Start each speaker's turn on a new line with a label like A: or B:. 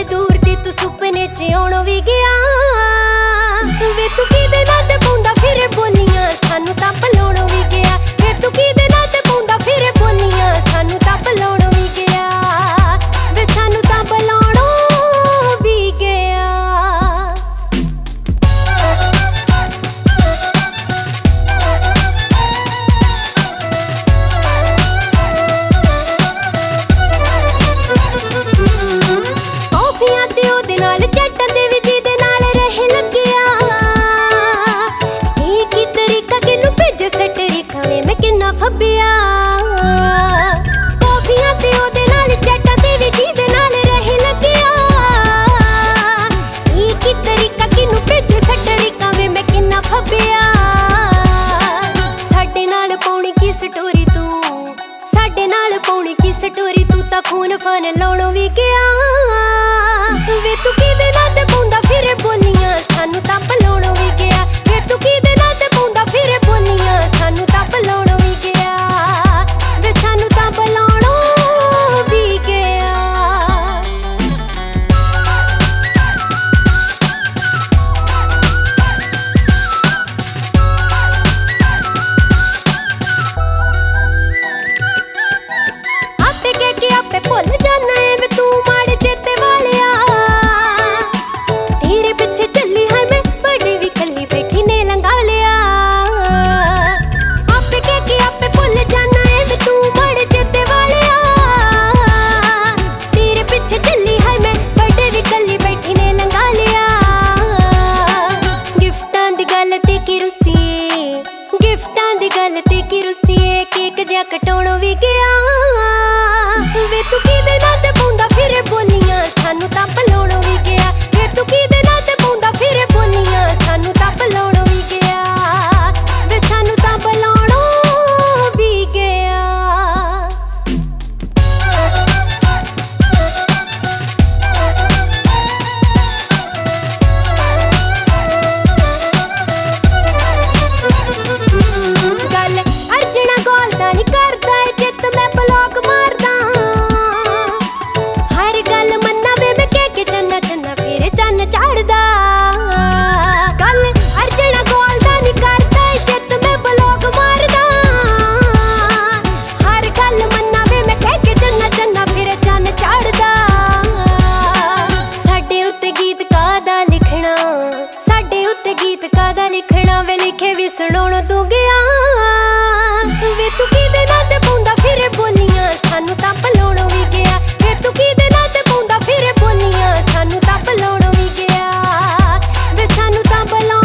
A: ਵੇ ਦੂਰ ਦੀ ਤੂੰ ਸੁਪਨੇ ਚ ਆਉਣੋਂ ਵੀ ਗਿਆ ਵੇ ਤੂੰ ਕਿਹਦੇ ਨਾਲ ਤੇ ਪਾਉਂਦਾ ਫਿਰੇ ਬੋਲੀਆਂ ਸਾਨੂੰ ਤਾਂ ਬੁਲਾਉਣੋਂ ਵੀ ਗਿਆ ਵੇ ਤੂੰ ਕਿਹਦੇ ਨਾਲ ਤੇ ਪਾਉਂਦਾ ਫਿਰੇ ਬੋਲੀਆਂ ਸਾਨੂੰ ਤਾਂ ਬੁਲਾਉਣੋਂ ਵੀ ਗਿਆ ਵੇ ਸਾਨੂੰ ਤਾਂ ਬੁਲਾਉਣੋਂ ਵੀ ਗਿਆ। ਕੌਫੀਆਂ ਤੇ ਉਹਦੇ ਨਾਲ ਚੱਟਾਂ ਦੇ ਵੀ ਜਿਹਦੇ ਨਾਲ ਰਹਿ ਲੱਗਿਆ ਕੀ ਤਰੀਕਾ ਕਿਨੂੰ ਭੇਜੇ ਸਟਰੀਕਾ ਵੇ ਮੈਂ ਕਿੰਨਾ ਫੱਬਿਆ ਕੌਫੀਆਂ ਤੇ ਉਹਦੇ ਨਾਲ ਚੱਟਾਂ ਦੇ ਵੀ ਜਿਹਦੇ ਨਾਲ ਰਹਿ ਲੱਗਿਆ ਕੀ ਤਰੀਕਾ ਕਿਨੂੰ ਭੇਜੇ ਸਟਰੀਕਾ ਵੇ ਮੈਂ ਕਿੰਨਾ ਫੱਬਿਆ। ਸਾਡੇ ਨਾਲ ਪਾਉਣੀ ਕੀ ਸਟੋਰੀ ਤੂੰ ਸਾਡੇ ਨਾਲ ਪਾਉਣੀ ਕੀ ਸਟੋਰੀ ਤੂੰ ਤਾਂ ਫੋਨ ਫਾਨ ਲਾਉਣੋਂ ਵੀ ਗਿਆ ਵੇ ਤੂੰ ਕਿਹਦੇ ਨਾਲ ਤੇ ਪਾਉਂਦਾ ਫਿਰੇ ਬੋਲੀਆਂ ਸਾਨੂੰ ਤਾਂ ਬੁਲਾਉਣੋਂ ਵੀ ਗਿਆ ਵੇ ਤੂੰ ਕਿਹਦੇ ਨਾਲ ਤੇ ਪਾਉਂਦਾ ਫਿਰੇ ਬੋਲੀਆਂ ਸਾਨੂੰ ਤਾਂ ਬੁਲਾਉਣੋਂ ਵੀ ਗਿਆ ਵੇ ਸਾਨੂੰ ਤਾਂ ਬੁਲਾਉਣੋਂ ਵੀ ਗਿਆ। ਆਪੇ ਕਹਿ ਕੇ ਆਪੇ ਭੁੱਲ ਜਾਣਾ ਏ ਵੇ ਤੂੰ ਮਾੜੇ ਚੇਤੇ ਵਾਲਿਆ ਤੇਰੇ ਪਿੱਛੇ ਚੱਲੀ ਹੈ ਮੈਂ ਬੜੀ ਵੀ ਕੱਲੀ ਬੈਠੀ ਨੇ ਲੰਘਾ ਲਿਆ ਆਪੇ ਕਹਿ ਕੇ ਆਪੇ ਭੁੱਲ ਜਾਣਾ ਏ ਵੇ ਤੂੰ ਮਾੜੇ ਚੇਤੇ ਵਾਲਿਆ ਤੇਰੇ ਪਿੱਛੇ ਚੱਲੀ ਹੈ ਮੈਂ ਬੜੀ ਵੀ ਕੱਲੀ ਬੈਠੀ ਨੇ ਲੰਘਾ ਲਿਆ। ਗਿਫਟਾਂ ਦੀ ਗੱਲ ਤੇ ਕੀ ਰੁੱਸੀਏ ਗਿਫਟਾਂ ਦੀ ਗੱਲ ਤੇ ਕੀ ਰੁੱਸੀਏ ਕੇਕ ਜਿਹਾ ਕਟਾਉਣੋਂ ਵੀ ਗਿਆ ਵੇ ਤੂੰ ਕਿਹਦੇ ਨਾਲ ਤੇ ਪਾਉਂਦਾ ਫਿਰੇ ਬੋਲੀਆਂ ਸਾਨੂੰ ਤਾਂ ਬੁਲਾਉਣੋਂ ਵੀ ਗਿਆ ਵੇ ਤੂੰ ਕਿਹਦੇ ਨਾਲ ਤੇ ਪਾਉਂਦਾ ਫਿਰੇ ਬੋਲੀਆਂ ਸਾਨੂੰ ਤਾਂ ਬੁਲਾਉਣੋਂ ਵੀ ਗਿਆ ਵੇ ਸਾਨੂੰ ਤਾਂ ਬੁਲਾਉਣੋਂ ਵੀ ਗਿਆ। ਗੱਲ ਅਰਜਣਾ ਗੋਲਦਾ ਨਹੀਂ ਕਰਦਾ ਏ ਜਿੱਤ ਮੈਂ ਬਲੌਗ ਮਾਰਦਾ ਹਰ ਗੱਲ ਮੰਨਾ ਵੇ ਮੈਂ ਕਹਿ ਕੇ ਚੰਨਾ ਚੰਨਾ ਫਿਰ ਚੰਨ ਚੜਦਾ ਗੱਲ ਅਰਜਣਾ ਗੋਲਦਾ ਨਹੀਂ ਕਰਦਾ ਏ ਜਿੱਤ ਮੈਂ ਬਲੌਗ ਮਾਰਦਾ ਹਰ ਗੱਲ ਮੰਨਾ ਵੇ ਮੈਂ ਕਹਿ ਕੇ ਚੰਨਾ ਚੰਨਾ ਫਿਰ ਚੰਨ ਚੜਦਾ। ਸਾਡੇ ਉੱਤੇ ਗੀਤ ਕਾਹਦਾ ਲਿਖਣਾ ਸਾਡੇ ਉੱਤੇ ਗੀਤ ਕਾਹਦਾ ਲਿਖਣਾ ਵੇ ਲਿਖੇ ਵੀ ਸੁਣਾਉਣ ਤੂੰ ਗਿਆ ਵੇ ਤੂੰ ਕਿਹਦੇ ਨਾਲ ਤੇ ਪਾਉਂਦਾ ਫਿਰੇ ਬੋਲੀਆਂ ਸਾਨੂੰ ਤਾਂ ਬੁਲਾਉਣੋਂ ਵੀ ਗਿਆ ਵੇ ਤੂੰ ਕਿਹਦੇ ਨਾਲ ਤੇ ਪਾਉਂਦਾ ਫਿਰੇ ਬੋਲੀਆਂ ਸਾਨੂੰ ਤਾਂ ਬੁਲਾਉਣੋਂ ਵੀ ਗਿਆ ਵੇ ਸਾਨੂੰ ਤਾਂ ਬੁਲਾਉਣੋਂ